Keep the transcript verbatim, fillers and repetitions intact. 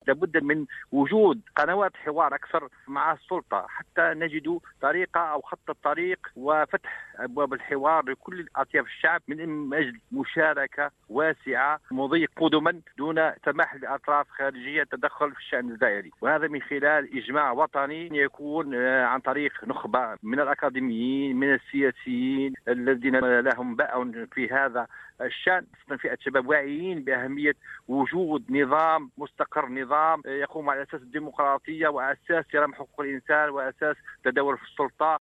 لابد من وجود قنوات حوار أكثر مع السلطة حتى نجد طريقة أو خط الطريق وفتح أبواب الحوار لكل أطياف الشعب من أجل مشاركة واسعة مضي قدما دون سماح لأطراف خارجية تدخل في الشأن الدائري، وهذا من خلال إجماع وطني يكون عن طريق نخبة من الأكاديميين من السياسيين الذين لهم باع في هذا الشأن، فئة شباب واعيين بأهمية وجود نظام مستقر، نظام يقوم على أساس الديمقراطية وأساس احترام حقوق الإنسان وأساس تداول في السلطة.